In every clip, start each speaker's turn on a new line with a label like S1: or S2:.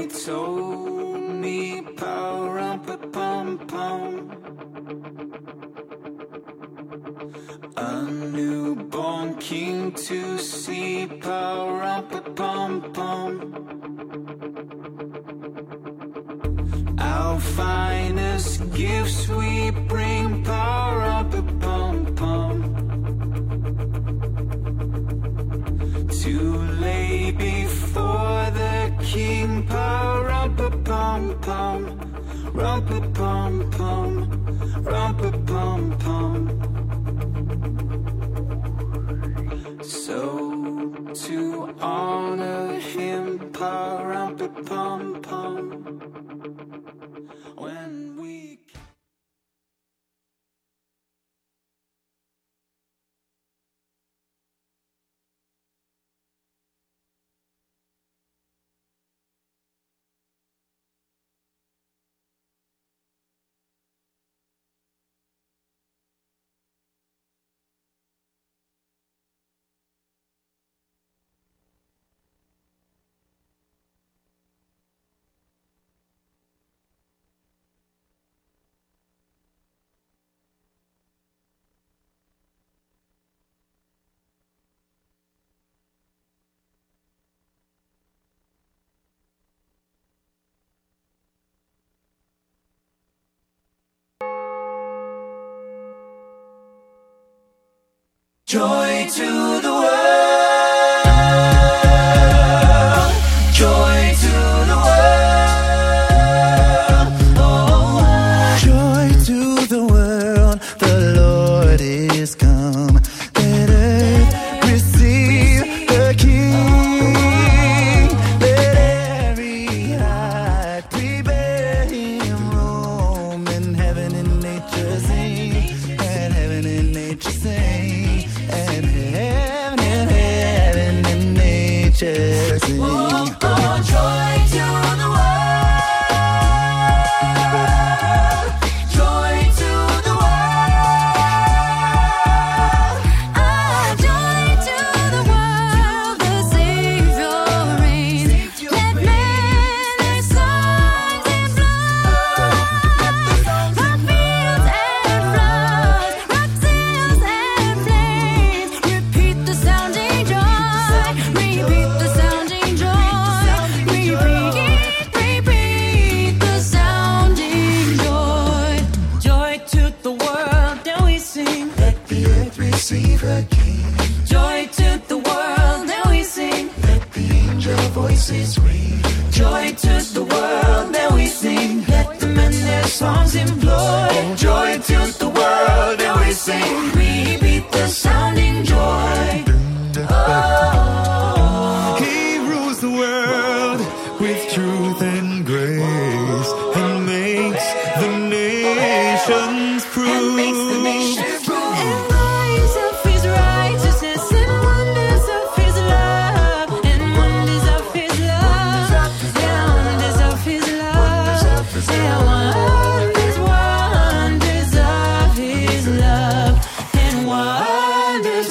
S1: told me pa-rum-pa-pum-pum. A newborn king to see, pa-rum-pa-pum-pum. Our finest gifts we bring, pa-rum-pa-pum-pum. To lay before the king, pa-rum-pa-pum-pum. Rum-pa-pum-pum, rum-pa-pum-pum. So to honor him, pa-rum-pa-pum-pum. When we joy to the world, joy to the world, oh,
S2: joy to the world, the Lord is come. Let earth receive the King. Let every heart prepare him room, and heaven and nature sing, and heaven and nature sing. And heaven and nature sing.
S1: oh, oh, joy to the world, joy to the world,
S3: Ah, joy to the world, the Savior reigns. Let men their songs in flood, rock fields and floods, rock seals and flames. Repeat the sounding joy, repeat the sounding joy, repeat the sounding joy. Joy to the world, now we sing.
S2: Let the earth receive her King.
S3: Joy to the world, now we sing.
S2: Let the angel voices ring.
S3: Joy to the world, now we sing. Let them end their songs employ.
S1: joy to the world, and we sing.
S3: Repeat the sounding joy.
S2: He rules the world with truth and grace, and makes the nations prove.
S3: And rise of his righteousness, and wonders of his love, and wonders of his love, and wonders of his love, and wonders of his love, and wonders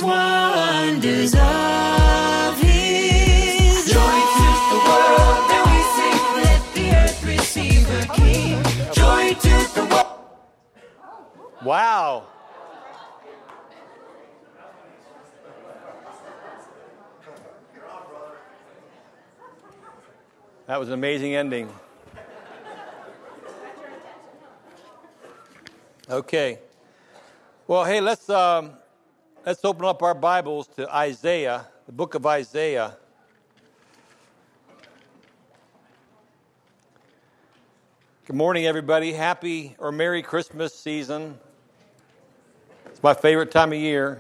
S3: of his
S1: Joy to the world, and we sing.
S3: Let the earth receive her King.
S1: Joy to the world.
S4: Wow. That was an amazing ending. Okay. Well, hey, let's open up our Bibles to Isaiah, the book of Isaiah. Good morning, everybody. Happy or Merry Christmas season. It's my favorite time of year.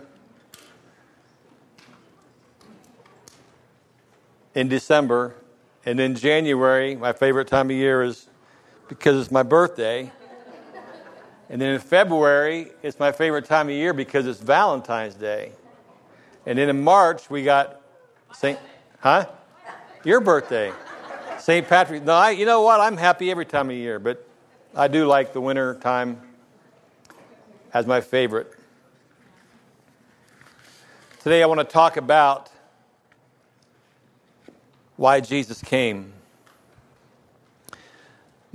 S4: In December. And in January, my favorite time of year is because it's my birthday. And then in February, it's my favorite time of year because it's Valentine's Day. And then in March, we got Your birthday. St. Patrick. No, you know what? I'm happy every time of year, but I do like the winter time as my favorite. Today I want to talk about why Jesus came.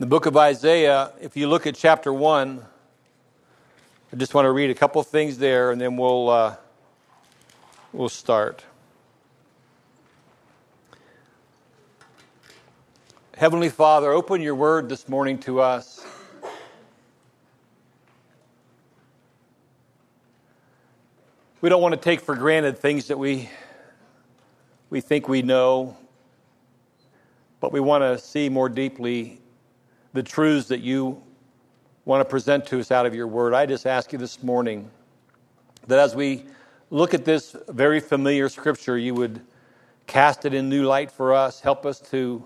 S4: The book of Isaiah, if you look at chapter 1, I just want to read a couple things there, and then we'll start. Heavenly Father, open your word this morning to us. We don't want to take for granted things that we think we know, but we want to see more deeply the truths that you want to present to us out of your word. I just ask you this morning that as we look at this very familiar scripture, you would cast it in new light for us. Help us to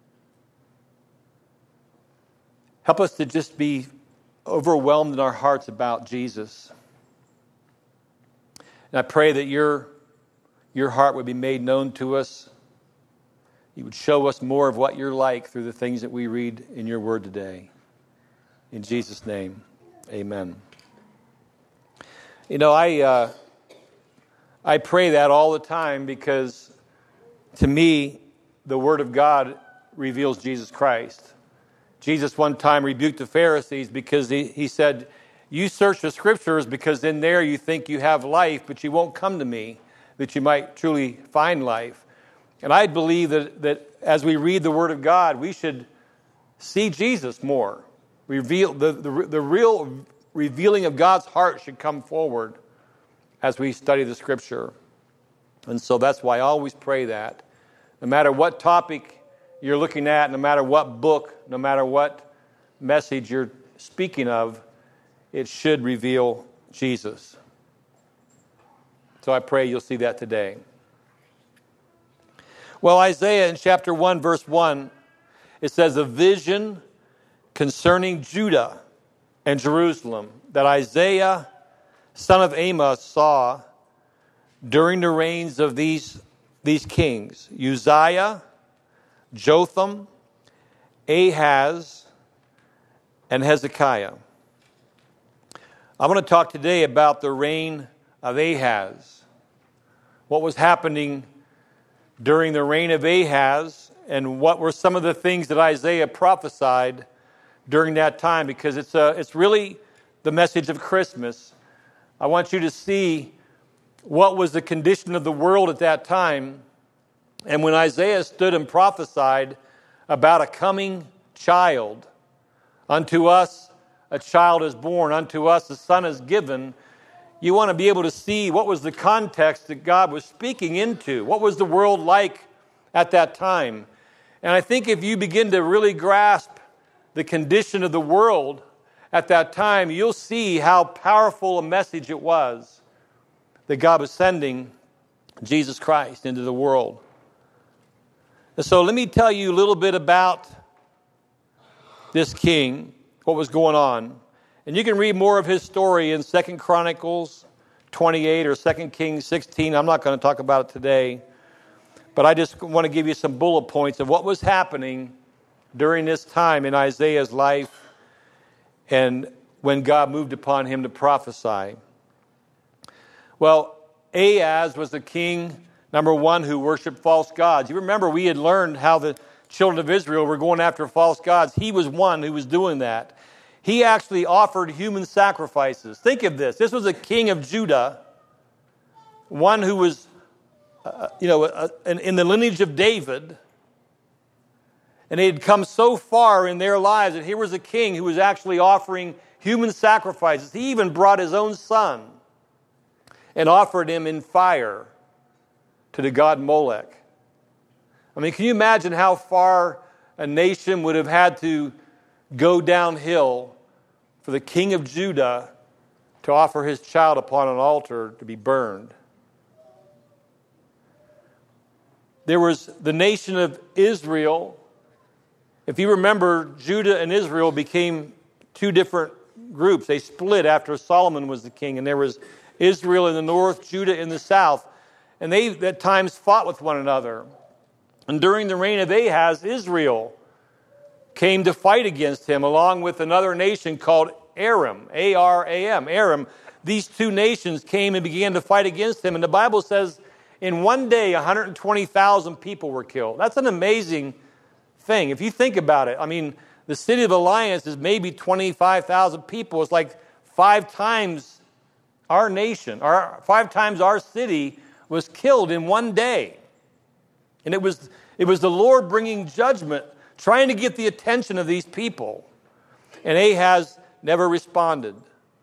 S4: just be overwhelmed in our hearts about Jesus. And I pray that your heart would be made known to us. You would show us more of what you're like through the things that we read in your word today. In Jesus' name, amen. You know, I pray that all the time because, to me, the Word of God reveals Jesus Christ. Jesus one time rebuked the Pharisees because he said, you search the Scriptures because in there you think you have life, but you won't come to me that you might truly find life. And I believe that as we read the Word of God, we should see Jesus more. Reveal the real revealing of God's heart should come forward as we study the Scripture. And so that's why I always pray that. No matter what topic you're looking at, no matter what book, no matter what message you're speaking of, it should reveal Jesus. So I pray you'll see that today. Well, Isaiah in chapter 1, verse 1, it says, a vision concerning Judah and Jerusalem that Isaiah, son of Amos, saw during the reigns of these kings, Uzziah, Jotham, Ahaz, and Hezekiah. I want to talk today about the reign of Ahaz. What was happening during the reign of Ahaz, and what were some of the things that Isaiah prophesied during that time, because it's really the message of Christmas. I want you to see what was the condition of the world at that time. And when Isaiah stood and prophesied about a coming child, unto us a child is born, unto us a son is given, you want to be able to see what was the context that God was speaking into. What was the world like at that time? And I think if you begin to really grasp the condition of the world at that time, you'll see how powerful a message it was that God was sending Jesus Christ into the world. And so let me tell you a little bit about this king, what was going on. And you can read more of his story in 2 Chronicles 28 or 2 Kings 16. I'm not going to talk about it today. But I just want to give you some bullet points of what was happening during this time in Isaiah's life and when God moved upon him to prophesy. Well, Ahaz was the king, number one, who worshiped false gods. You remember we had learned how the children of Israel were going after false gods. He was one who was doing that. He actually offered human sacrifices. Think of this. This was a king of Judah, one who was, in the lineage of David. And they had come so far in their lives, and here was a king who was actually offering human sacrifices. He even brought his own son and offered him in fire to the god Molech. I mean, can you imagine how far a nation would have had to go downhill for the king of Judah to offer his child upon an altar to be burned? There was the nation of Israel. If you remember, Judah and Israel became two different groups. They split after Solomon was the king, and there was Israel in the north, Judah in the south. And they at times fought with one another. And during the reign of Ahaz, Israel came to fight against him, along with another nation called Aram, A-R-A-M, Aram. These two nations came and began to fight against him. And the Bible says in one day, 120,000 people were killed. That's an amazing thing. If you think about it, I mean, The city of Alliance is maybe 25,000 people. It's like 5 times our nation, 5 times our city was killed in one day. And it was the Lord bringing judgment, trying to get the attention of these people. And Ahaz never responded.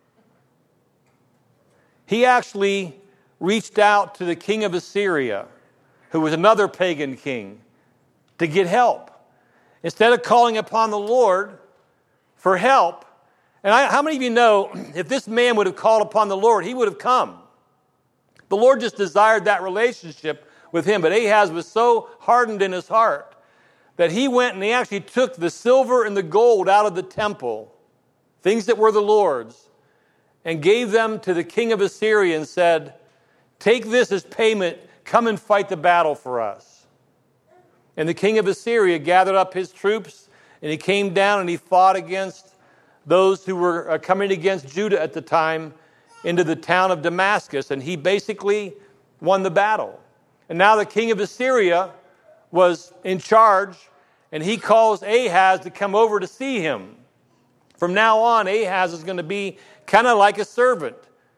S4: He actually reached out to the king of Assyria, who was another pagan king, to get help. Instead of calling upon the Lord for help, and how many of you know if this man would have called upon the Lord, he would have come? The Lord just desired that relationship with him, but Ahaz was so hardened in his heart that he went and he actually took the silver and the gold out of the temple, things that were the Lord's, and gave them to the king of Assyria and said, "Take this as payment, come and fight the battle for us." And the king of Assyria gathered up his troops, and he came down and he fought against those who were coming against Judah at the time into the town of Damascus, and he basically won the battle. And now the king of Assyria was in charge, and he calls Ahaz to come over to see him. From now on, Ahaz is going to be kind of like a servant,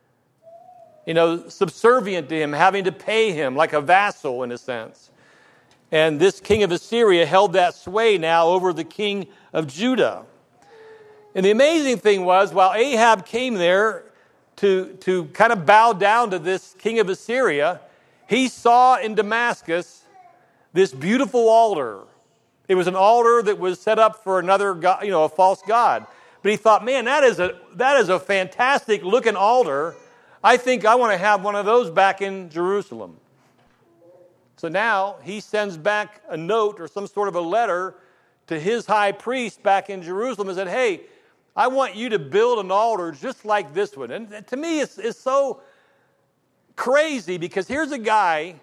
S4: subservient to him, having to pay him like a vassal in a sense. And this king of Assyria held that sway now over the king of Judah. And the amazing thing was, while Ahab came there to kind of bow down to this king of Assyria, he saw in Damascus this beautiful altar. It was an altar that was set up for another god, a false god. But he thought, man, that is a fantastic looking altar. I think I want to have one of those back in Jerusalem. So now he sends back a note or some sort of a letter to his high priest back in Jerusalem and said, hey, I want you to build an altar just like this one. And to me, it's so crazy because here's a guy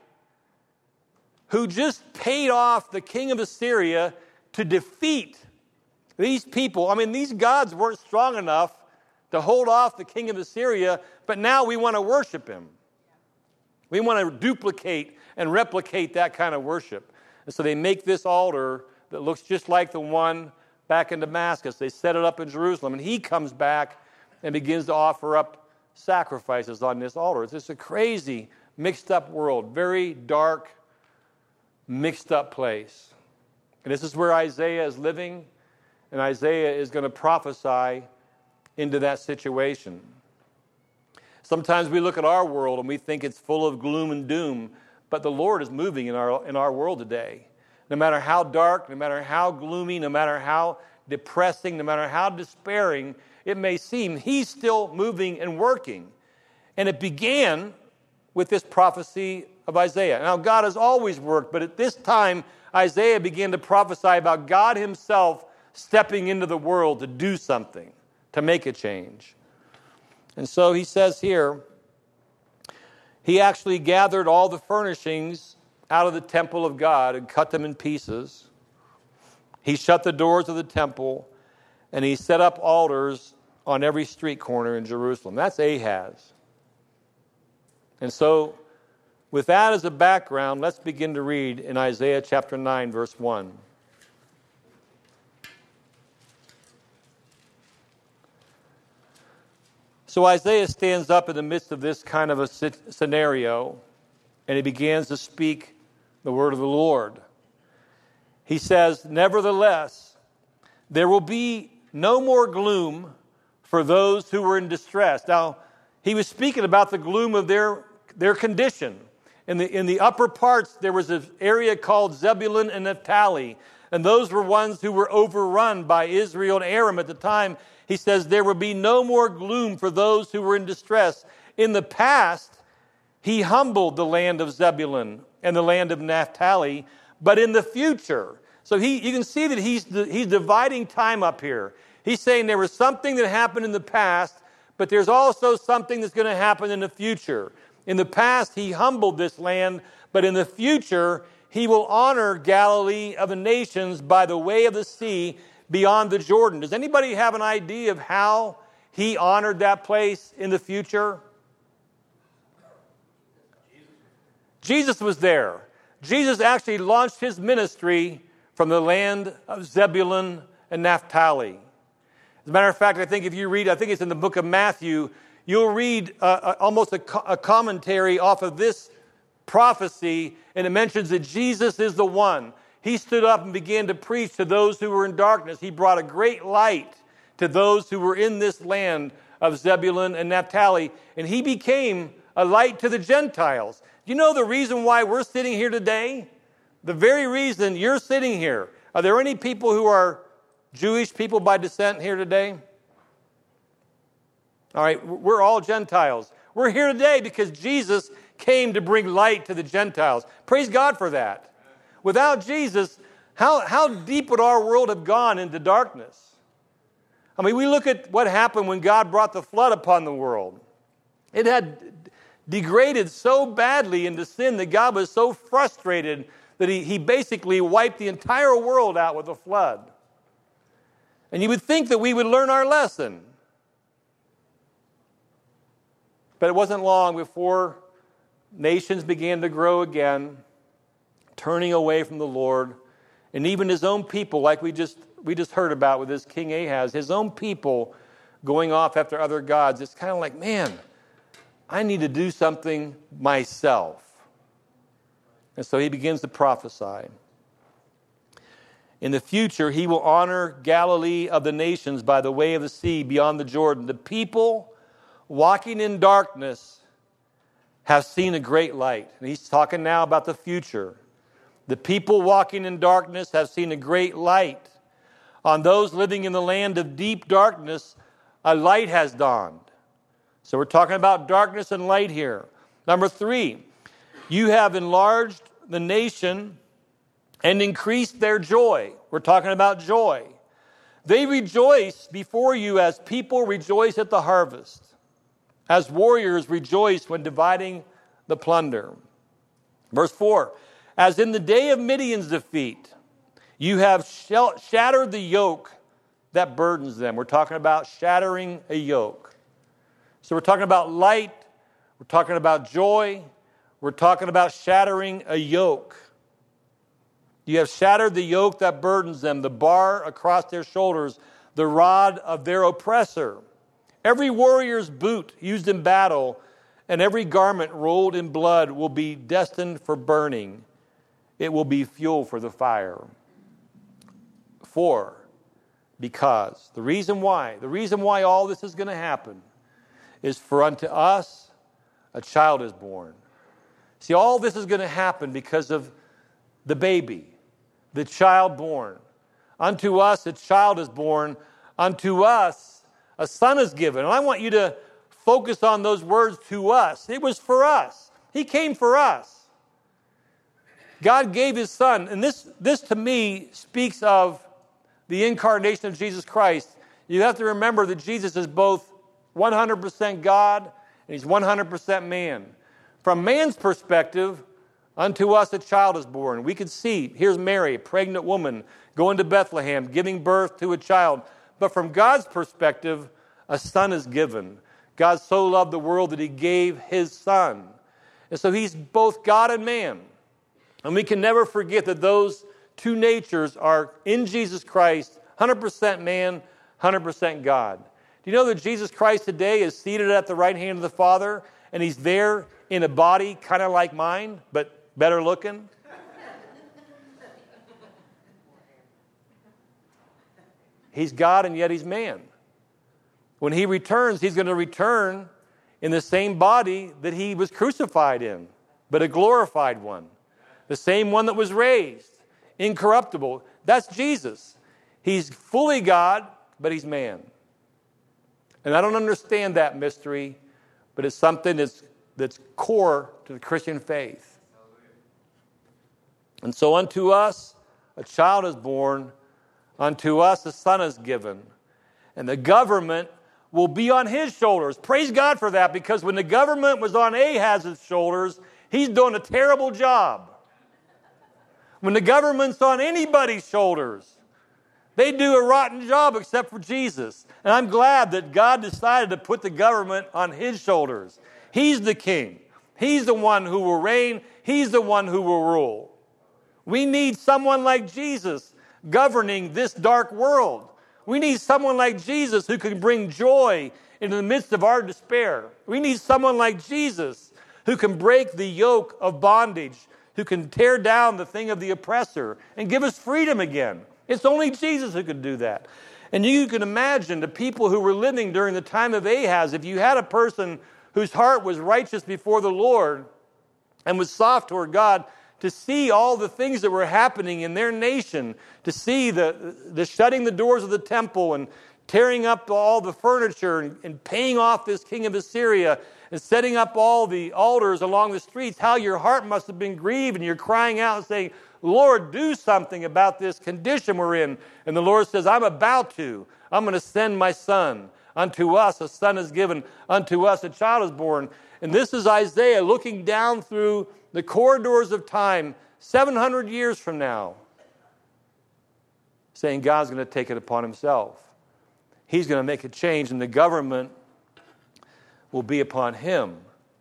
S4: who just paid off the king of Assyria to defeat these people. I mean, these gods weren't strong enough to hold off the king of Assyria, but now we want to worship him. We want to duplicate and replicate that kind of worship. And so they make this altar that looks just like the one back in Damascus. They set it up in Jerusalem, and he comes back and begins to offer up sacrifices on this altar. It's just a crazy, mixed-up world, very dark, mixed-up place. And this is where Isaiah is living, and Isaiah is going to prophesy into that situation. Sometimes we look at our world and we think it's full of gloom and doom, but the Lord is moving in our world today. No matter how dark, no matter how gloomy, no matter how depressing, no matter how despairing it may seem, he's still moving and working. And it began with this prophecy of Isaiah. Now, God has always worked, but at this time, Isaiah began to prophesy about God himself stepping into the world to do something, to make a change. And so he says here, he actually gathered all the furnishings out of the temple of God and cut them in pieces. He shut the doors of the temple, and he set up altars on every street corner in Jerusalem. That's Ahaz. And so, with that as a background, let's begin to read in Isaiah chapter 9, verse 1. So Isaiah stands up in the midst of this kind of a scenario, and he begins to speak the word of the Lord. He says, "Nevertheless, there will be no more gloom for those who were in distress." Now, he was speaking about the gloom of their condition. In the upper parts, there was an area called Zebulun and Naphtali, and those were ones who were overrun by Israel and Aram at the time. He says there will be no more gloom for those who were in distress. In the past, he humbled the land of Zebulun and the land of Naphtali, but in the future, so you can see that he's dividing time up here. He's saying there was something that happened in the past, but there's also something that's going to happen in the future. In the past, he humbled this land, but in the future, he will honor Galilee of the nations by the way of the sea beyond the Jordan. Does anybody have an idea of how he honored that place in the future? Jesus was there. Jesus actually launched his ministry from the land of Zebulun and Naphtali. As a matter of fact, I think if you read, I think it's in the book of Matthew, you'll read almost a commentary off of this prophecy, and it mentions that Jesus is the one. He stood up and began to preach to those who were in darkness. He brought a great light to those who were in this land of Zebulun and Naphtali, and he became a light to the Gentiles. Do you know the reason why we're sitting here today? The very reason you're sitting here. Are there any people who are Jewish people by descent here today? All right, we're all Gentiles. We're here today because Jesus came to bring light to the Gentiles. Praise God for that. Without Jesus, how deep would our world have gone into darkness? I mean, we look at what happened when God brought the flood upon the world. It had degraded so badly into sin that God was so frustrated that he basically wiped the entire world out with a flood. And you would think that we would learn our lesson. But it wasn't long before nations began to grow again, turning away from the Lord. And even his own people, like we just heard about with this King Ahaz, his own people going off after other gods. It's kind of like, man, I need to do something myself. And so he begins to prophesy. In the future, he will honor Galilee of the nations by the way of the sea beyond the Jordan. The people walking in darkness have seen a great light. And he's talking now about the future. The people walking in darkness have seen a great light. On those living in the land of deep darkness, a light has dawned. So we're talking about darkness and light here. Number 3, you have enlarged the nation and increased their joy. We're talking about joy. They rejoice before you as people rejoice at the harvest, as warriors rejoice when dividing the plunder. Verse 4, as in the day of Midian's defeat, you have shattered the yoke that burdens them. We're talking about shattering a yoke. So we're talking about light, we're talking about joy, we're talking about shattering a yoke. You have shattered the yoke that burdens them, the bar across their shoulders, the rod of their oppressor. Every warrior's boot used in battle and every garment rolled in blood will be destined for burning. It will be fuel for the fire. 4, because the reason why all this is going to happen is for unto us a child is born. See, all this is going to happen because of the baby, the child born. Unto us a child is born. Unto us a son is given. And I want you to focus on those words, to us. It was for us. He came for us. God gave his son. And this to me speaks of the incarnation of Jesus Christ. You have to remember that Jesus is both 100% God and he's 100% man. From man's perspective, unto us a child is born. We could see, here's Mary, a pregnant woman, going to Bethlehem, giving birth to a child. But from God's perspective, a son is given. God so loved the world that he gave his son. And so he's both God and man. And we can never forget that those two natures are in Jesus Christ, 100% man, 100% God. Do you know that Jesus Christ today is seated at the right hand of the Father, and he's there in a body kind of like mine, but better looking? He's God and yet he's man. When he returns, he's going to return in the same body that he was crucified in, but a glorified one. The same one that was raised, incorruptible. That's Jesus. He's fully God, but he's man. And I don't understand that mystery, but it's something that's core to the Christian faith. And so unto us a child is born, unto us a son is given, and the government will be on his shoulders. Praise God for that, because when the government was on Ahaz's shoulders, he's doing a terrible job. When the government's on anybody's shoulders, they do a rotten job except for Jesus. And I'm glad that God decided to put the government on his shoulders. He's the king. He's the one who will reign. He's the one who will rule. We need someone like Jesus, governing this dark world. We need someone like Jesus who can bring joy into the midst of our despair. We need someone like Jesus who can break the yoke of bondage, who can tear down the thing of the oppressor and give us freedom again. It's only Jesus who can do that. And you can imagine the people who were living during the time of Ahaz, if you had a person whose heart was righteous before the Lord and was soft toward God, to see all the things that were happening in their nation, to see the shutting the doors of the temple and tearing up all the furniture and paying off this king of Assyria and setting up all the altars along the streets, how your heart must have been grieved, and you're crying out and saying, Lord, do something about this condition we're in. And the Lord says, I'm about to. I'm going to send my son. Unto us a son is given. Unto us a child is born. And this is Isaiah looking down through the corridors of time 700 years from now, saying God's going to take it upon himself. He's going to make a change, and the government will be upon him.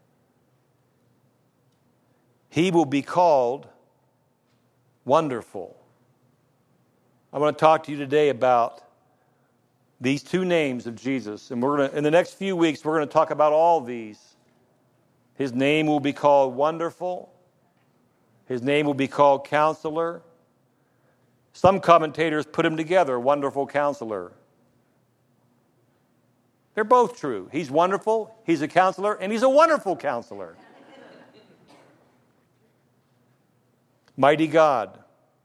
S4: He will be called Wonderful. I want to talk to you today about these two names of Jesus. And in the next few weeks, we're going to talk about all these. His name will be called Wonderful. His name will be called Counselor. Some commentators put him together, Wonderful Counselor. They're both true. He's wonderful, he's a counselor, and he's a wonderful counselor. Mighty God,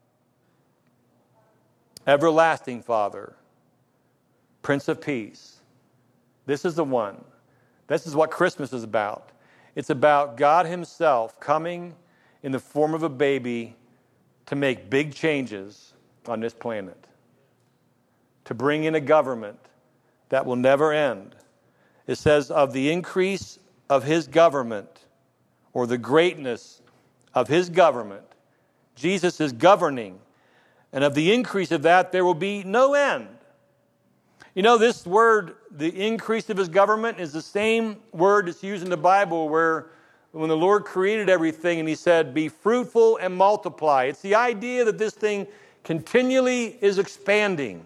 S4: Everlasting Father, Prince of Peace. This is the one. This is what Christmas is about. It's about God himself coming in the form of a baby to make big changes on this planet, to bring in a government that will never end. It says, of the increase of his government, or the greatness of his government, Jesus is governing, and of the increase of that, there will be no end. You know, this word, the increase of his government, is the same word that's used in the Bible where when the Lord created everything and he said, be fruitful and multiply. It's the idea that this thing continually is expanding.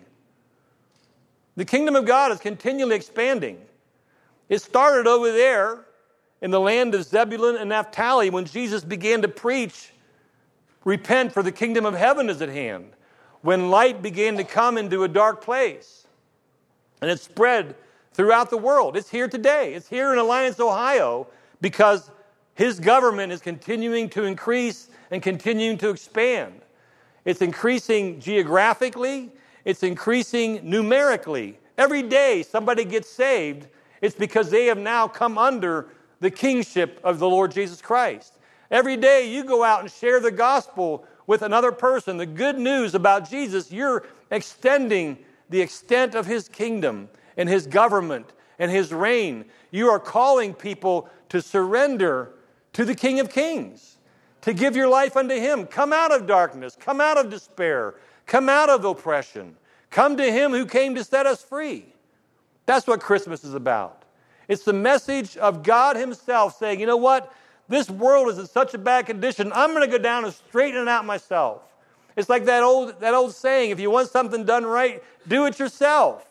S4: The kingdom of God is continually expanding. It started over there in the land of Zebulun and Naphtali when Jesus began to preach, repent, for the kingdom of heaven is at hand. When light began to come into a dark place. And it spread throughout the world. It's here today. It's here in Alliance, Ohio, because his government is continuing to increase and continuing to expand. It's increasing geographically. It's increasing numerically. Every day somebody gets saved, it's because they have now come under the kingship of the Lord Jesus Christ. Every day you go out and share the gospel with another person, the good news about Jesus, you're extending the extent of his kingdom and his government and his reign. You are calling people to surrender to the King of Kings, to give your life unto him. Come out of darkness, come out of despair, come out of oppression. Come to him who came to set us free. That's what Christmas is about. It's the message of God himself saying, you know what? This world is in such a bad condition, I'm going to go down and straighten it out myself. It's like that old saying, if you want something done right, do it yourself.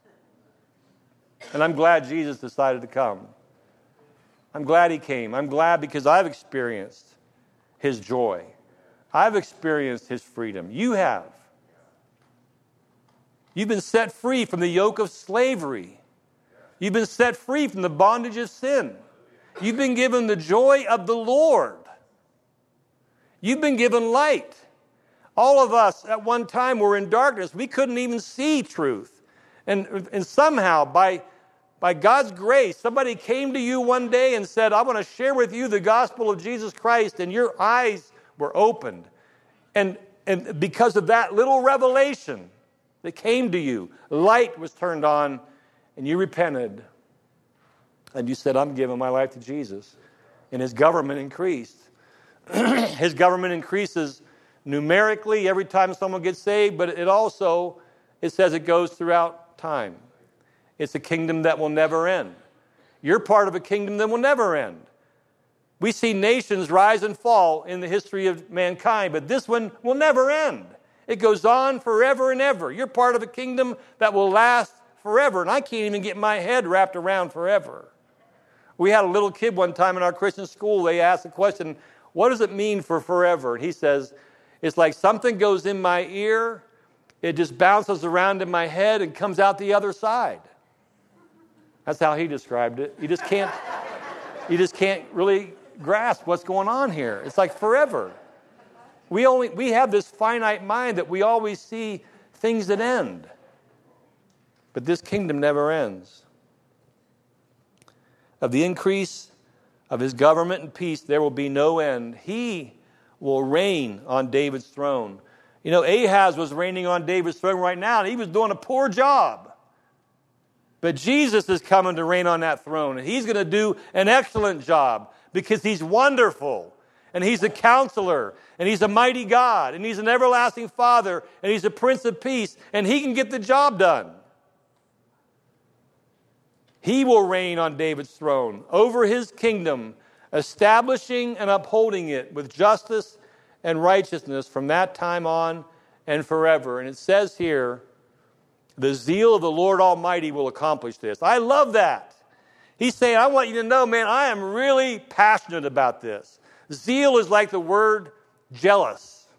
S4: And I'm glad Jesus decided to come. I'm glad he came. I'm glad because I've experienced his joy. I've experienced his freedom. You have. You've been set free from the yoke of slavery. You've been set free from the bondage of sin. You've been given the joy of the Lord. You've been given light. All of us at one time were in darkness. We couldn't even see truth. And somehow, by God's grace, somebody came to you one day and said, I want to share with you the gospel of Jesus Christ, and your eyes were opened. And because of that little revelation that came to you, light was turned on, and you repented. And you said, I'm giving my life to Jesus. And his government increased. His government increases numerically every time someone gets saved, but it says it goes throughout time. It's a kingdom that will never end. You're part of a kingdom that will never end. We see nations rise and fall in the history of mankind, but this one will never end. It goes on forever and ever. You're part of a kingdom that will last forever, and I can't even get my head wrapped around forever. We had a little kid one time in our Christian school. They asked the question, what does it mean for forever? And he says, it's like something goes in my ear, it just bounces around in my head and comes out the other side. That's how he described it. You just can't really grasp what's going on here. It's like forever. We have this finite mind that we always see things that end. But this kingdom never ends. Of the increase of his government and peace, there will be no end. He will reign on David's throne. You know, Ahaz was reigning on David's throne right now, and he was doing a poor job. But Jesus is coming to reign on that throne, and he's going to do an excellent job because he's wonderful, and he's a counselor, and he's a mighty God, and he's an everlasting Father, and he's a Prince of Peace, and he can get the job done. He will reign on David's throne over his kingdom, establishing and upholding it with justice and righteousness from that time on and forever. And it says here, the zeal of the Lord Almighty will accomplish this. I love that. He's saying, I want you to know, man, I am really passionate about this. Zeal is like the word jealous.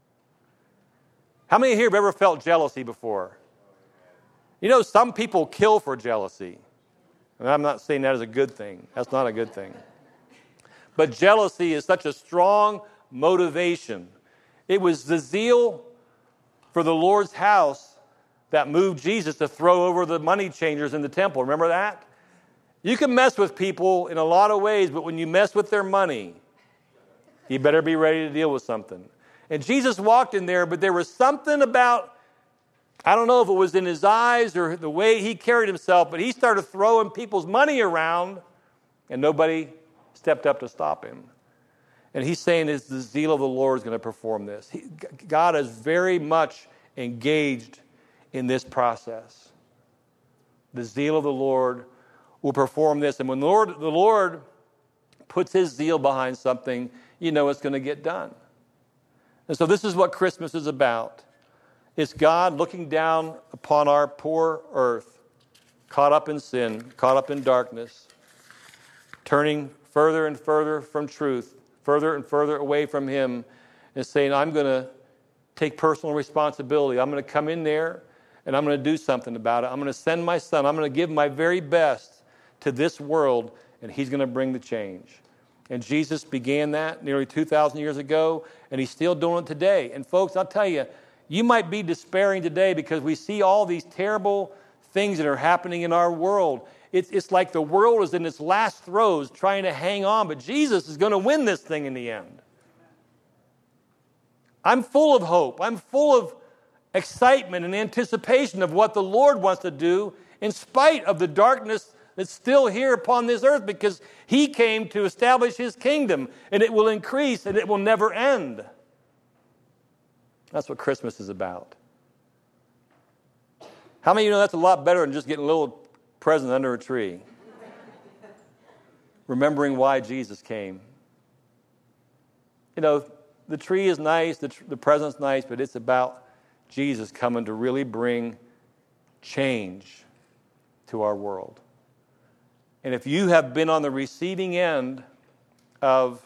S4: How many here have ever felt jealousy before? You know, some people kill for jealousy. And I'm not saying that is a good thing. That's not a good thing. But jealousy is such a strong motivation. It was the zeal for the Lord's house that moved Jesus to throw over the money changers in the temple. Remember that? You can mess with people in a lot of ways, but when you mess with their money, you better be ready to deal with something. And Jesus walked in there, but there was something about, I don't know if it was in his eyes or the way he carried himself, but he started throwing people's money around, and nobody stepped up to stop him. And he's saying is the zeal of the Lord is going to perform this. God is very much engaged in this process. The zeal of the Lord will perform this. And when the Lord puts his zeal behind something, you know it's going to get done. And so this is what Christmas is about. It's God looking down upon our poor earth, caught up in sin, caught up in darkness, turning further and further from truth, further and further away from him, and saying, I'm going to take personal responsibility. I'm going to come in there, and I'm going to do something about it. I'm going to send my son. I'm going to give my very best to this world, and he's going to bring the change. And Jesus began that nearly 2,000 years ago, and he's still doing it today. And folks, I'll tell you, you might be despairing today because we see all these terrible things that are happening in our world. It's like the world is in its last throes trying to hang on, but Jesus is going to win this thing in the end. I'm full of hope. I'm full of excitement and anticipation of what the Lord wants to do in spite of the darkness that's still here upon this earth, because he came to establish his kingdom, and it will increase and it will never end. That's what Christmas is about. How many of you know that's a lot better than just getting a little present under a tree? Remembering why Jesus came. You know, the tree is nice, the present's nice, but it's about Jesus coming to really bring change to our world. And if you have been on the receiving end of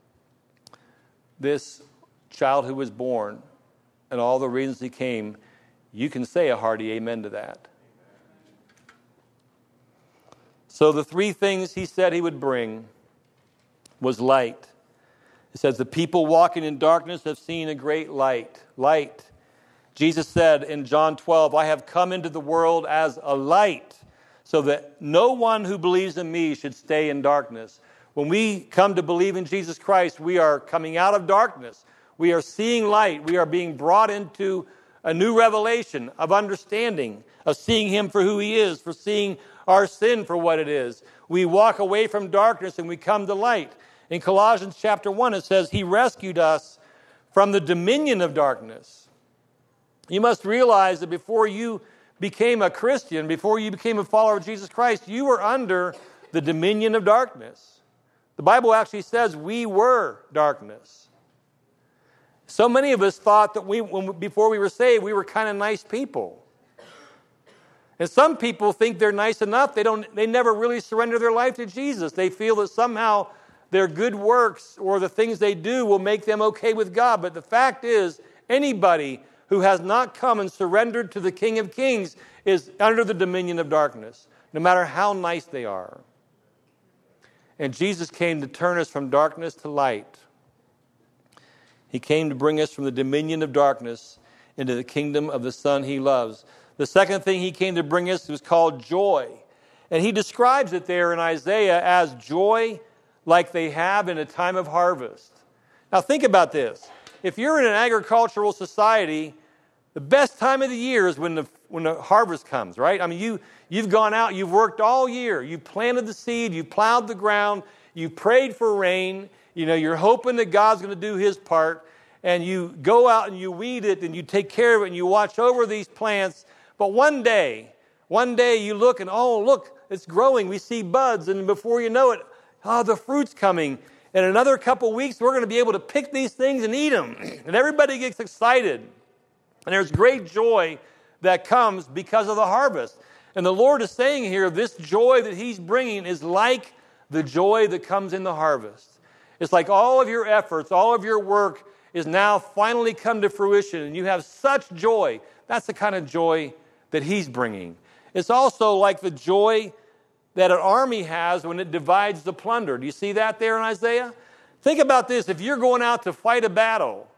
S4: this child who was born and all the reasons he came, you can say a hearty amen to that. So the three things he said he would bring was light. It says, the people walking in darkness have seen a great light. Light. Jesus said in John 12, I have come into the world as a light, so that no one who believes in me should stay in darkness. When we come to believe in Jesus Christ, we are coming out of darkness. We are seeing light. We are being brought into a new revelation of understanding, of seeing him for who he is, for seeing our sin for what it is. We walk away from darkness and we come to light. In Colossians chapter 1, it says, he rescued us from the dominion of darkness. You must realize that before you became a Christian, before you became a follower of Jesus Christ, you were under the dominion of darkness. The Bible actually says we were darkness. So many of us thought that before we were saved, we were kind of nice people. And some people think they're nice enough. They never really surrender their life to Jesus. They feel that somehow their good works or the things they do will make them okay with God. But the fact is, anybody who has not come and surrendered to the King of Kings is under the dominion of darkness, no matter how nice they are. And Jesus came to turn us from darkness to light. He came to bring us from the dominion of darkness into the kingdom of the Son he loves. The second thing he came to bring us was called joy. And he describes it there in Isaiah as joy like they have in a time of harvest. Now think about this. If you're in an agricultural society, the best time of the year is when the harvest comes, right? I mean, you've gone out, you've worked all year. You planted the seed, you plowed the ground, you prayed for rain. You're hoping that God's going to do his part. And you go out and you weed it and you take care of it and you watch over these plants. But one day you look and, oh, look, it's growing. We see buds. And before you know it, the fruit's coming. In another couple weeks, we're going to be able to pick these things and eat them. And everybody gets excited. And there's great joy that comes because of the harvest. And the Lord is saying here, this joy that he's bringing is like the joy that comes in the harvest. It's like all of your efforts, all of your work is now finally come to fruition. And you have such joy. That's the kind of joy that he's bringing. It's also like the joy that an army has when it divides the plunder. Do you see that there in Isaiah? Think about this. If you're going out to fight a battle,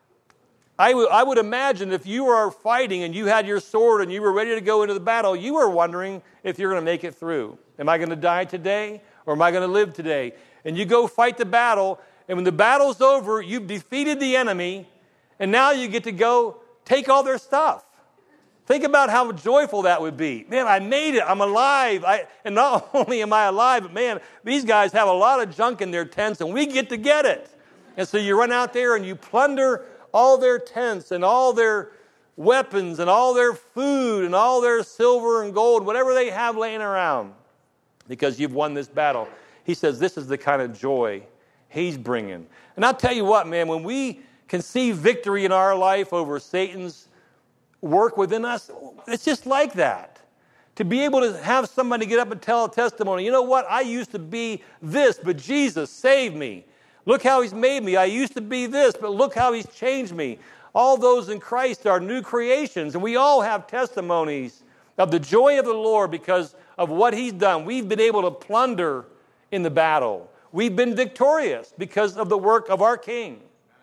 S4: I would imagine if you are fighting and you had your sword and you were ready to go into the battle, you were wondering if you're going to make it through. Am I going to die today or am I going to live today? And you go fight the battle, and when the battle's over, you've defeated the enemy, and now you get to go take all their stuff. Think about how joyful that would be. Man, I made it. I'm alive. And not only am I alive, but man, these guys have a lot of junk in their tents, and we get to get it. And so you run out there and you plunder all their tents and all their weapons and all their food and all their silver and gold, whatever they have laying around, because you've won this battle. He says this is the kind of joy he's bringing. And I'll tell you what, man, when we can see victory in our life over Satan's work within us, it's just like that. To be able to have somebody get up and tell a testimony, you know what, I used to be this, but Jesus saved me. Look how he's made me. I used to be this, but look how he's changed me. All those in Christ are new creations, and we all have testimonies of the joy of the Lord because of what he's done. We've been able to plunder in the battle. We've been victorious because of the work of our King.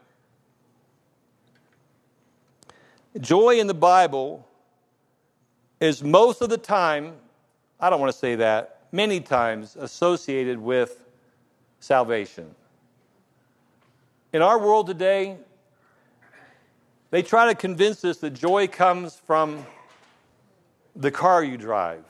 S4: Joy in the Bible is most of the time, I don't want to say that, many times associated with salvation. In our world today, they try to convince us that joy comes from the car you drive.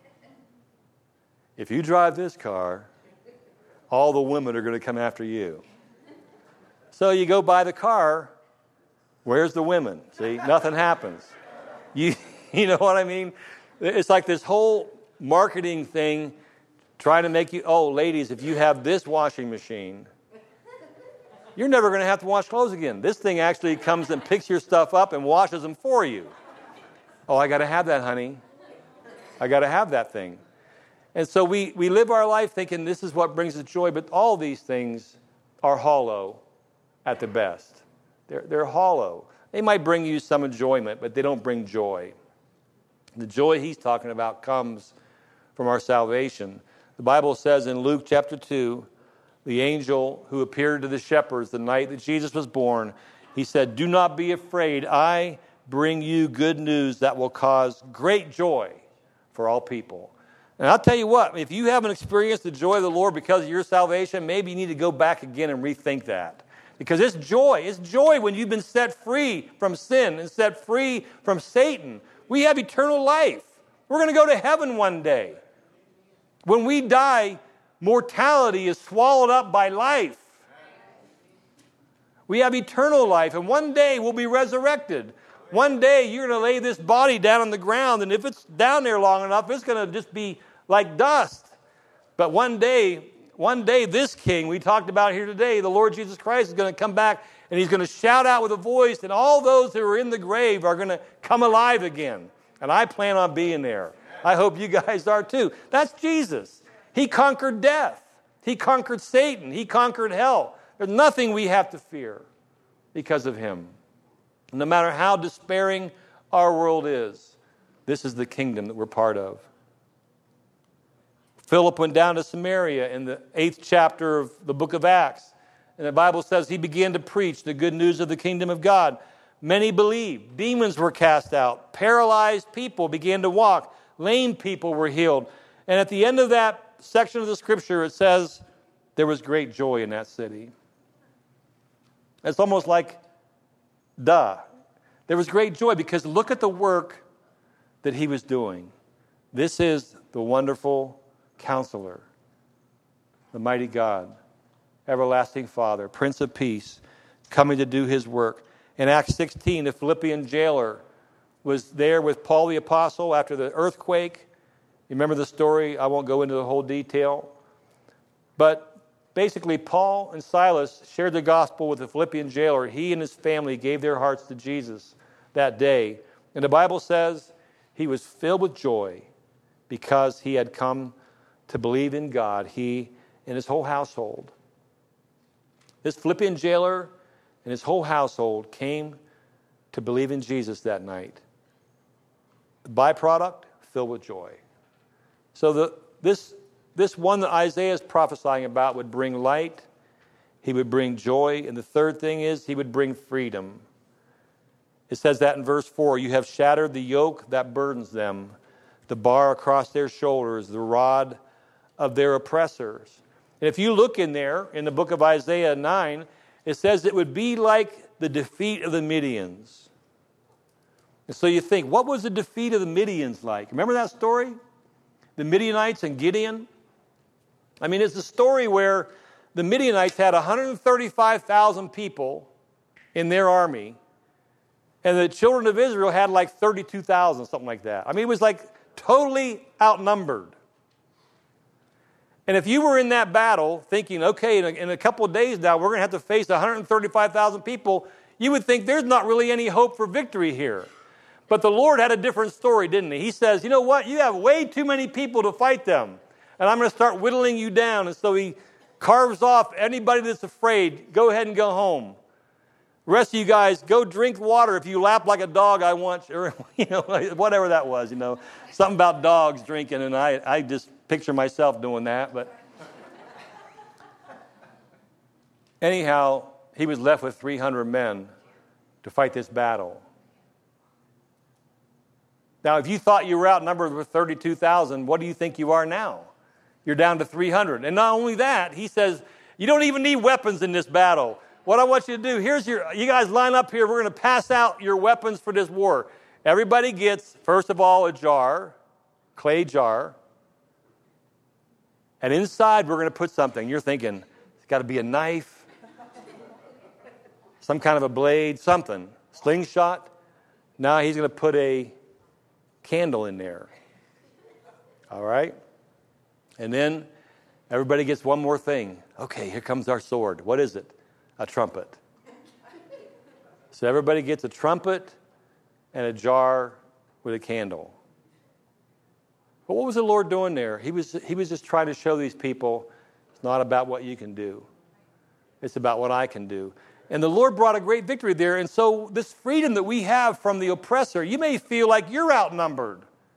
S4: If you drive this car, all the women are going to come after you. So you go buy the car, where's the women? See, nothing happens. You know what I mean? It's like this whole marketing thing trying to make you, oh, ladies, if you have this washing machine, you're never going to have to wash clothes again. This thing actually comes and picks your stuff up and washes them for you. Oh, I got to have that, honey. I got to have that thing. And so we live our life thinking this is what brings us joy, but all these things are hollow at the best. They're hollow. They might bring you some enjoyment, but they don't bring joy. The joy he's talking about comes from our salvation. The Bible says in Luke chapter 2, the angel who appeared to the shepherds the night that Jesus was born, he said, "Do not be afraid. I bring you good news that will cause great joy for all people." And I'll tell you what, if you haven't experienced the joy of the Lord because of your salvation, maybe you need to go back again and rethink that. Because it's joy. It's joy when you've been set free from sin and set free from Satan. We have eternal life. We're going to go to heaven one day. When we die, mortality is swallowed up by life. We have eternal life, and one day we'll be resurrected. One day you're going to lay this body down on the ground, and if it's down there long enough, it's going to just be like dust. But one day, one day this king we talked about here today, the Lord Jesus Christ, is going to come back and he's going to shout out with a voice, and all those who are in the grave are going to come alive again. And I plan on being there. I hope you guys are too. That's Jesus. He conquered death. He conquered Satan. He conquered hell. There's nothing we have to fear because of him. No matter how despairing our world is, this is the kingdom that we're part of. Philip went down to Samaria in the 8th chapter of the book of Acts. And the Bible says he began to preach the good news of the kingdom of God. Many believed. Demons were cast out. Paralyzed people began to walk. Lame people were healed. And at the end of that section of the scripture, it says there was great joy in that city. It's almost like, duh. There was great joy because look at the work that he was doing. This is the wonderful Counselor, the mighty God, everlasting Father, Prince of Peace, coming to do his work. In Acts 16, the Philippian jailer was there with Paul the Apostle after the earthquake. You remember the story? I won't go into the whole detail. But basically, Paul and Silas shared the gospel with the Philippian jailer. He and his family gave their hearts to Jesus that day. And the Bible says he was filled with joy because he had come to believe in God, he and his whole household. This Philippian jailer and his whole household came to believe in Jesus that night. The byproduct, filled with joy. So this one that Isaiah is prophesying about would bring light, he would bring joy, and the third thing is he would bring freedom. It says that in verse 4, you have shattered the yoke that burdens them, the bar across their shoulders, the rod of their oppressors. And if you look in there, in the book of Isaiah 9, it says it would be like the defeat of the Midians. And so you think, what was the defeat of the Midians like? Remember that story? The Midianites and Gideon? I mean, it's a story where the Midianites had 135,000 people in their army, and the children of Israel had like 32,000, something like that. I mean, it was like totally outnumbered. And if you were in that battle thinking, okay, in a couple of days now, we're going to have to face 135,000 people, you would think there's not really any hope for victory here. But the Lord had a different story, didn't he? He says, you know what? You have way too many people to fight them. And I'm going to start whittling you down. And so he carves off anybody that's afraid. Go ahead and go home. The rest of you guys, go drink water. If you lap like a dog, I want you, or whatever that was, something about dogs drinking, and I just picture myself doing that. But anyhow, he was left with 300 men to fight this battle. Now, if you thought you were outnumbered with 32,000, what do you think you are now? You're down to 300. And not only that, he says, you don't even need weapons in this battle. What I want you to do, you guys line up here. We're going to pass out your weapons for this war. Everybody gets, first of all, a jar, clay jar. And inside, we're going to put something. You're thinking, it's got to be a knife, some kind of a blade, something. Slingshot. Now he's going to put a candle in there. All right? And then everybody gets one more thing. Okay, here comes our sword. What is it? A trumpet. So everybody gets a trumpet and a jar with a candle. But what was the Lord doing there? He was just trying to show these people it's not about what you can do. It's about what I can do. And the Lord brought a great victory there. And so this freedom that we have from the oppressor, you may feel like you're outnumbered.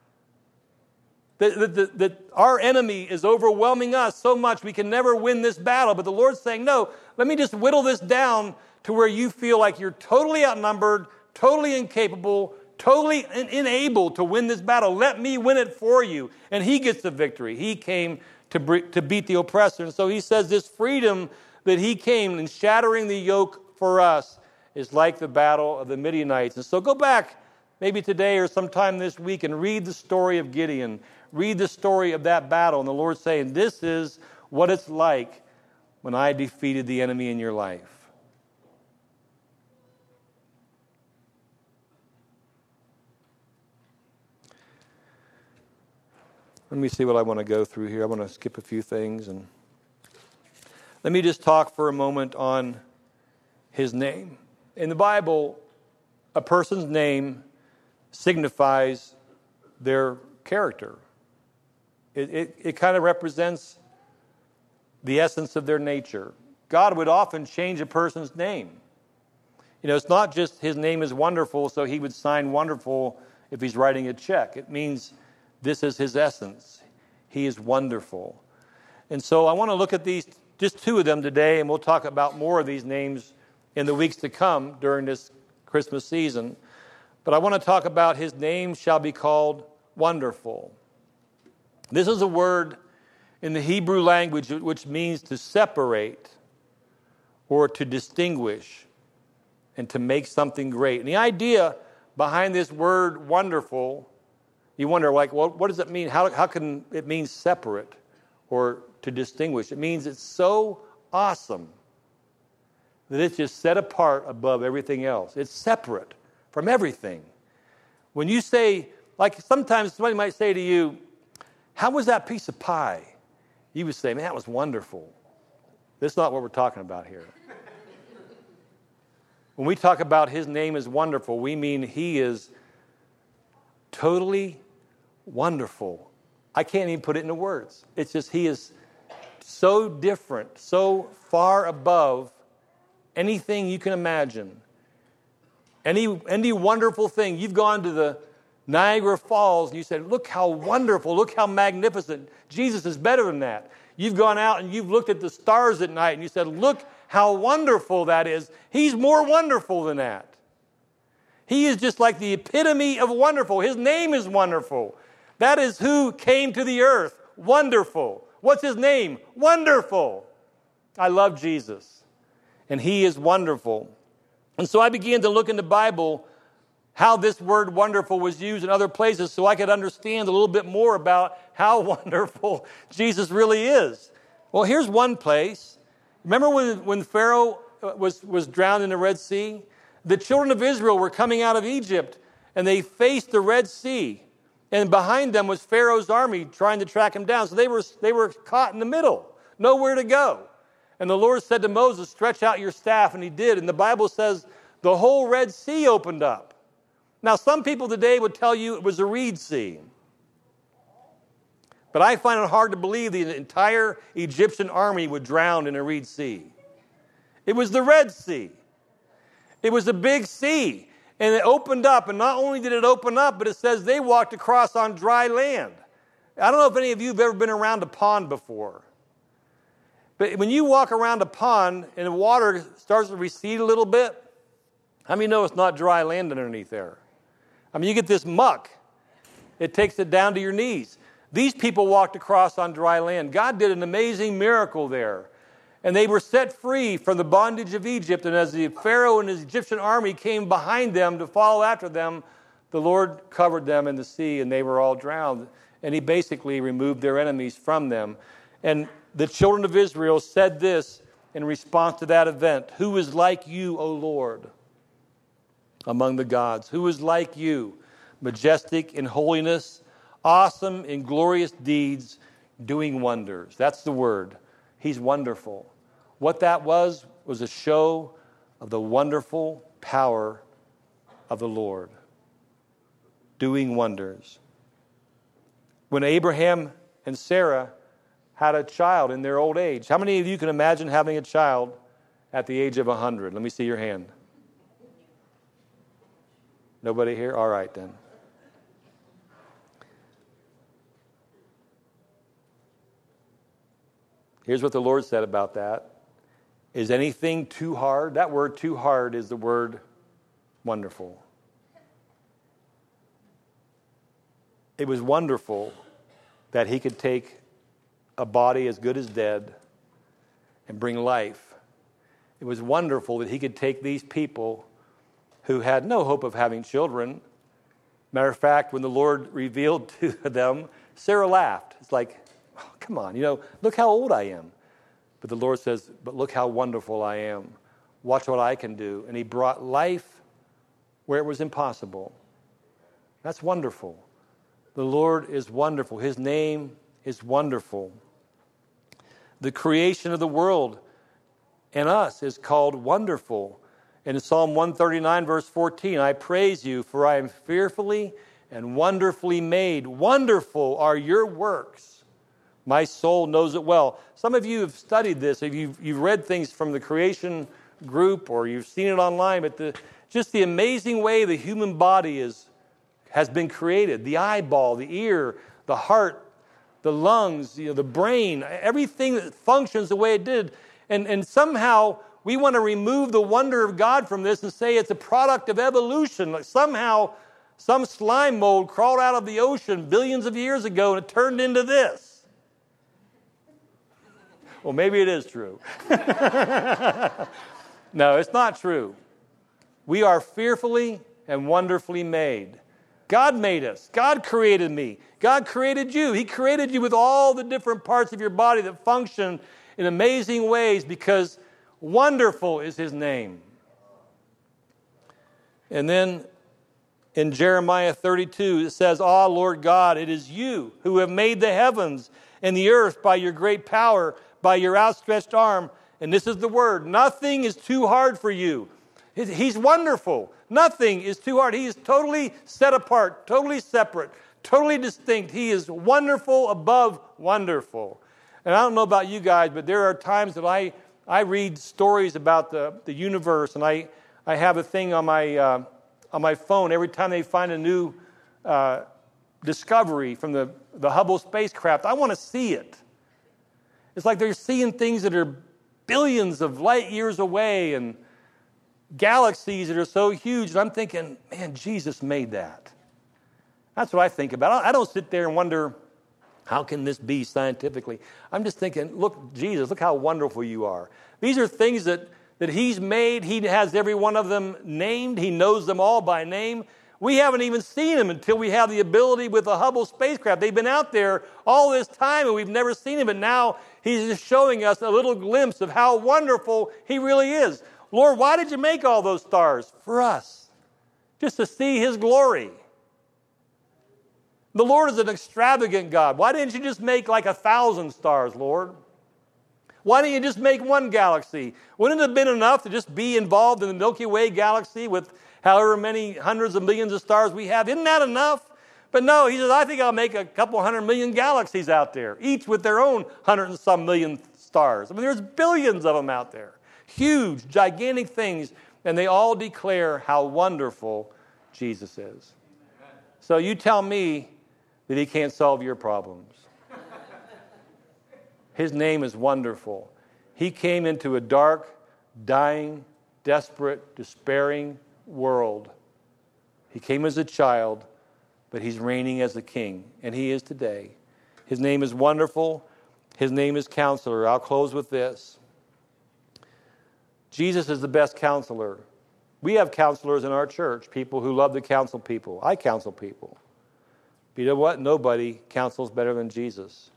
S4: That our enemy is overwhelming us so much we can never win this battle. But the Lord's saying, no, let me just whittle this down to where you feel like you're totally outnumbered, totally incapable, totally unable to win this battle. Let me win it for you. And he gets the victory. He came to beat the oppressor. And so he says this freedom that he came in shattering the yoke for us is like the battle of the Midianites. And so go back maybe today or sometime this week and read the story of Gideon. Read the story of that battle. And the Lord's saying, this is what it's like when I defeated the enemy in your life. Let me see what I want to go through here. I want to skip a few things. And Let me just talk for a moment on his name. In the Bible, a person's name signifies their character. It kind of represents the essence of their nature. God would often change a person's name. You know, it's not just his name is wonderful, so he would sign wonderful if he's writing a check. It means this is his essence. He is wonderful. And so I want to look at these, just two of them today, and we'll talk about more of these names in the weeks to come during this Christmas season. But I want to talk about his name shall be called Wonderful. This is a word in the Hebrew language which means to separate or to distinguish and to make something great. And the idea behind this word wonderful, you wonder, like, well, what does it mean? How can it mean separate or to distinguish? It means it's so awesome that it's just set apart above everything else. It's separate from everything. When you say, like sometimes somebody might say to you, how was that piece of pie? You would say, man, that was wonderful. That's not what we're talking about here. When we talk about his name is wonderful, we mean he is totally wonderful. I can't even put it into words. It's just he is so different, so far above anything you can imagine. Any wonderful thing. You've gone to the Niagara Falls and you said, look how wonderful, look how magnificent. Jesus is better than that. You've gone out and you've looked at the stars at night and you said, look how wonderful that is. He's more wonderful than that. He is just like the epitome of wonderful. His name is wonderful. That is who came to the earth. Wonderful. What's his name? Wonderful. I love Jesus. And he is wonderful. And so I began to look in the Bible how this word wonderful was used in other places so I could understand a little bit more about how wonderful Jesus really is. Well, here's one place. Remember when Pharaoh was drowned in the Red Sea? The children of Israel were coming out of Egypt, and they faced the Red Sea. And behind them was Pharaoh's army trying to track him down. So they were caught in the middle, nowhere to go. And the Lord said to Moses, stretch out your staff, and he did. And the Bible says the whole Red Sea opened up. Now, some people today would tell you it was a reed sea. But I find it hard to believe the entire Egyptian army would drown in a reed sea. It was the Red Sea. It was a big sea. And it opened up. And not only did it open up, but it says they walked across on dry land. I don't know if any of you have ever been around a pond before. But when you walk around a pond and the water starts to recede a little bit, how many know it's not dry land underneath there? I mean, you get this muck. It takes it down to your knees. These people walked across on dry land. God did an amazing miracle there. And they were set free from the bondage of Egypt. And as the Pharaoh and his Egyptian army came behind them to follow after them, the Lord covered them in the sea and they were all drowned. And he basically removed their enemies from them. And the children of Israel said this in response to that event: who is like you, O Lord, among the gods? Who is like you, majestic in holiness, awesome in glorious deeds, doing wonders? That's the word. He's wonderful. What that was a show of the wonderful power of the Lord, doing wonders. When Abraham and Sarah had a child in their old age, how many of you can imagine having a child at the age of 100? Let me see your hand. Nobody here? All right, then. Here's what the Lord said about that. Is anything too hard? That word too hard is the word wonderful. It was wonderful that he could take a body as good as dead and bring life. It was wonderful that he could take these people who had no hope of having children. Matter of fact, when the Lord revealed to them, Sarah laughed. It's like, oh, come on, look how old I am. But the Lord says, but look how wonderful I am. Watch what I can do. And he brought life where it was impossible. That's wonderful. The Lord is wonderful. His name is wonderful. The creation of the world and us is called wonderful. In Psalm 139, verse 14, I praise you, for I am fearfully and wonderfully made. Wonderful are your works. My soul knows it well. Some of you have studied this. If you've read things from the creation group or you've seen it online, but just the amazing way the human body has been created. The eyeball, the ear, the heart, the lungs, the brain, everything that functions the way it did. And somehow we want to remove the wonder of God from this and say it's a product of evolution. Like somehow some slime mold crawled out of the ocean billions of years ago and it turned into this. Well, maybe it is true. No, it's not true. We are fearfully and wonderfully made. God made us. God created me. God created you. He created you with all the different parts of your body that function in amazing ways because wonderful is His name. And then in Jeremiah 32, it says, Ah, Lord God, it is you who have made the heavens and the earth by your great power, by your outstretched arm. And this is the word, nothing is too hard for you. He's wonderful. Nothing is too hard. He is totally set apart, totally separate, totally distinct. He is wonderful above wonderful. And I don't know about you guys, but there are times that I read stories about the universe, and I have a thing on my phone every time they find a new discovery from the Hubble spacecraft. I want to see it. It's like they're seeing things that are billions of light years away and galaxies that are so huge. And I'm thinking, man, Jesus made that. That's what I think about. I don't sit there and wonder, how can this be scientifically? I'm just thinking, look, Jesus, look how wonderful you are. These are things that He's made. He has every one of them named. He knows them all by name. We haven't even seen them until we have the ability with the Hubble spacecraft. They've been out there all this time and we've never seen him, but now He's just showing us a little glimpse of how wonderful He really is. Lord, why did you make all those stars? For us, just to see His glory. The Lord is an extravagant God. Why didn't you just make like 1,000 stars, Lord? Why didn't you just make one galaxy? Wouldn't it have been enough to just be involved in the Milky Way galaxy with however many hundreds of millions of stars we have? Isn't that enough? But no, He says, I think I'll make a couple 100 million galaxies out there, each with their own 100 and some million stars. I mean, there's billions of them out there. Huge, gigantic things, and they all declare how wonderful Jesus is. So you tell me that He can't solve your problems. His name is wonderful. He came into a dark, dying, desperate, despairing world. He came as a child, but He's reigning as a king, and He is today. His name is wonderful. His name is Counselor. I'll close with this. Jesus is the best counselor. We have counselors in our church, people who love to counsel people. I counsel people. But you know what? Nobody counsels better than Jesus.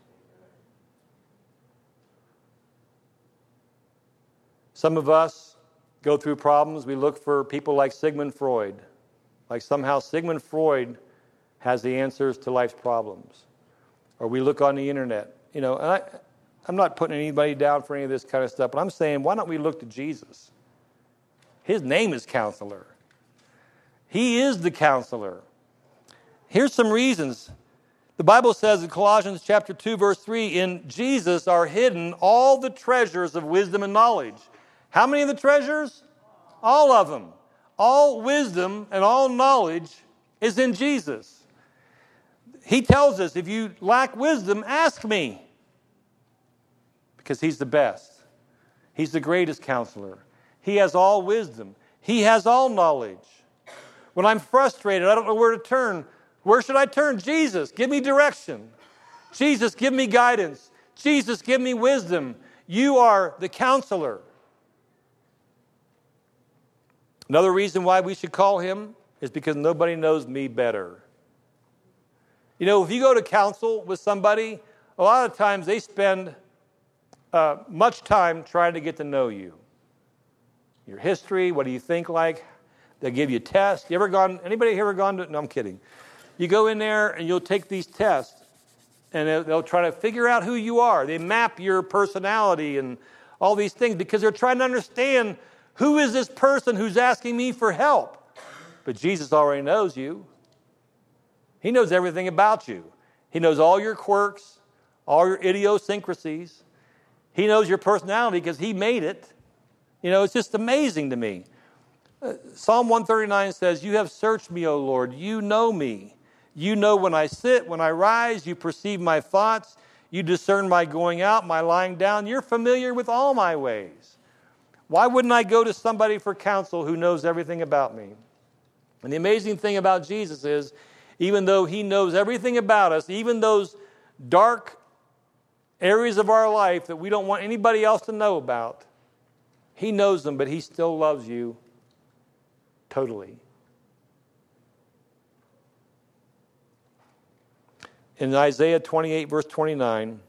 S4: Some of us go through problems. We look for people like Sigmund Freud. Like somehow Sigmund Freud has the answers to life's problems. Or we look on the internet. And I'm not putting anybody down for any of this kind of stuff, but I'm saying, why don't we look to Jesus? His name is Counselor. He is the Counselor. Here's some reasons. The Bible says in Colossians chapter 2, verse 3, in Jesus are hidden all the treasures of wisdom and knowledge. How many of the treasures? All of them. All wisdom and all knowledge is in Jesus. He tells us, if you lack wisdom, ask me. Because He's the best. He's the greatest counselor. He has all wisdom. He has all knowledge. When I'm frustrated, I don't know where to turn. Where should I turn? Jesus, give me direction. Jesus, give me guidance. Jesus, give me wisdom. You are the counselor. Another reason why we should call Him is because nobody knows me better. If you go to counsel with somebody, a lot of times they spend much time trying to get to know you. Your history, what do you think like? They'll give you tests. Anybody ever gone to, no, I'm kidding. You go in there and you'll take these tests and they'll try to figure out who you are. They map your personality and all these things, because they're trying to understand, who is this person who's asking me for help? But Jesus already knows you. He knows everything about you. He knows all your quirks, all your idiosyncrasies. He knows your personality because he made it. You know, it's just amazing to me. Psalm 139 says, you have searched me, O Lord. You know me. You know when I sit, when I rise. You perceive my thoughts. You discern my going out, my lying down. You're familiar with all my ways. Why wouldn't I go to somebody for counsel who knows everything about me? And the amazing thing about Jesus is, even though he knows everything about us, even those dark areas of our life that we don't want anybody else to know about, he knows them, but he still loves you totally. In Isaiah 28, verse 29,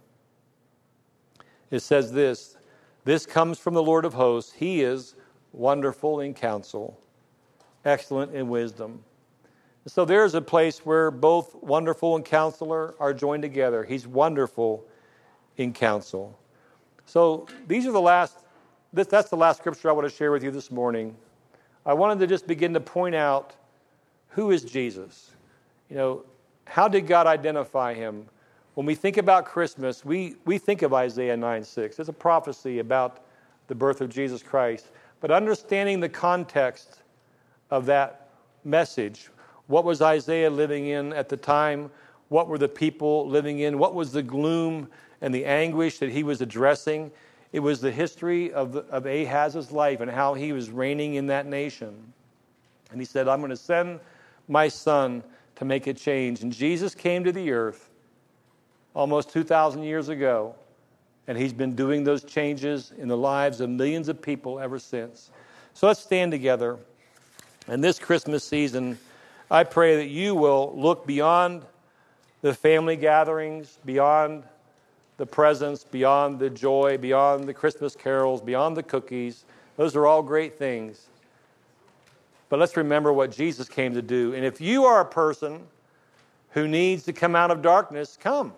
S4: it says this, this comes from the Lord of hosts. He is wonderful in counsel, excellent in wisdom. So there's a place where both wonderful and counselor are joined together. He's wonderful in counsel. So these are that's the last scripture I want to share with you this morning. I wanted to just begin to point out, who is Jesus? You know, how did God identify him? When we think about Christmas, we think of Isaiah 9:6. It's a prophecy about the birth of Jesus Christ. But understanding the context of that message, what was Isaiah living in at the time? What were the people living in? What was the gloom and the anguish that he was addressing? It was the history of Ahaz's life and how he was reigning in that nation. And he said, I'm going to send my son to make a change. And Jesus came to the earth almost 2,000 years ago, and he's been doing those changes in the lives of millions of people ever since. So let's stand together. And this Christmas season, I pray that you will look beyond the family gatherings, beyond the presents, beyond the joy, beyond the Christmas carols, beyond the cookies. Those are all great things. But let's remember what Jesus came to do. And if you are a person who needs to come out of darkness, come.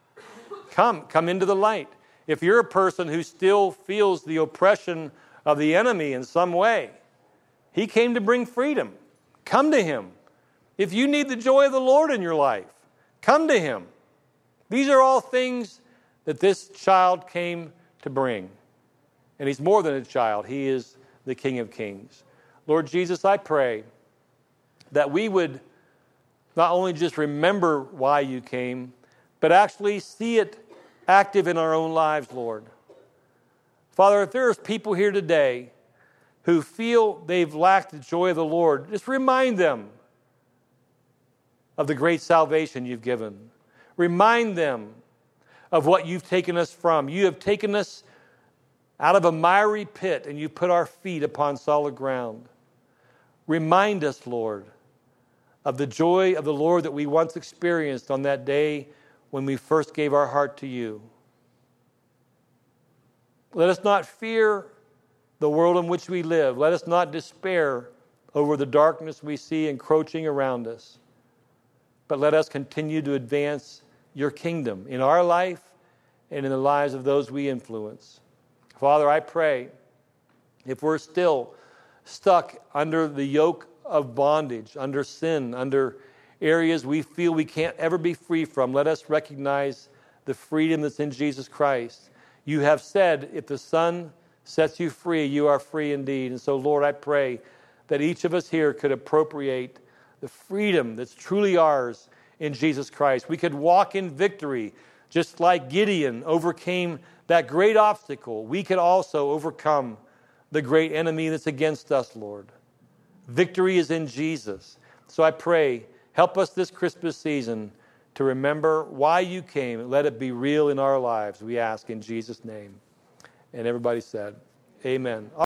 S4: Come into the light. If you're a person who still feels the oppression of the enemy in some way, he came to bring freedom. Come to him. If you need the joy of the Lord in your life, come to him. These are all things that this child came to bring. And he's more than a child. He is the King of Kings. Lord Jesus, I pray that we would not only just remember why you came, but actually see it active in our own lives, Lord. Father, if there's people here today who feel they've lacked the joy of the Lord, just remind them of the great salvation you've given. Remind them of what you've taken us from. You have taken us out of a miry pit, and you put our feet upon solid ground. Remind us, Lord, of the joy of the Lord that we once experienced on that day when we first gave our heart to you. Let us not fear the world in which we live. Let us not despair over the darkness we see encroaching around us. But let us continue to advance your kingdom in our life and in the lives of those we influence. Father, I pray, if we're still stuck under the yoke of bondage, under sin, under areas we feel we can't ever be free from, let us recognize the freedom that's in Jesus Christ. You have said, if the Son sets you free, you are free indeed. And so, Lord, I pray that each of us here could appropriate the freedom that's truly ours in Jesus Christ. We could walk in victory, just like Gideon overcame that great obstacle. We could also overcome the great enemy that's against us, Lord. Victory is in Jesus. So I pray, help us this Christmas season to remember why you came, and let it be real in our lives, we ask in Jesus' name. And everybody said, amen.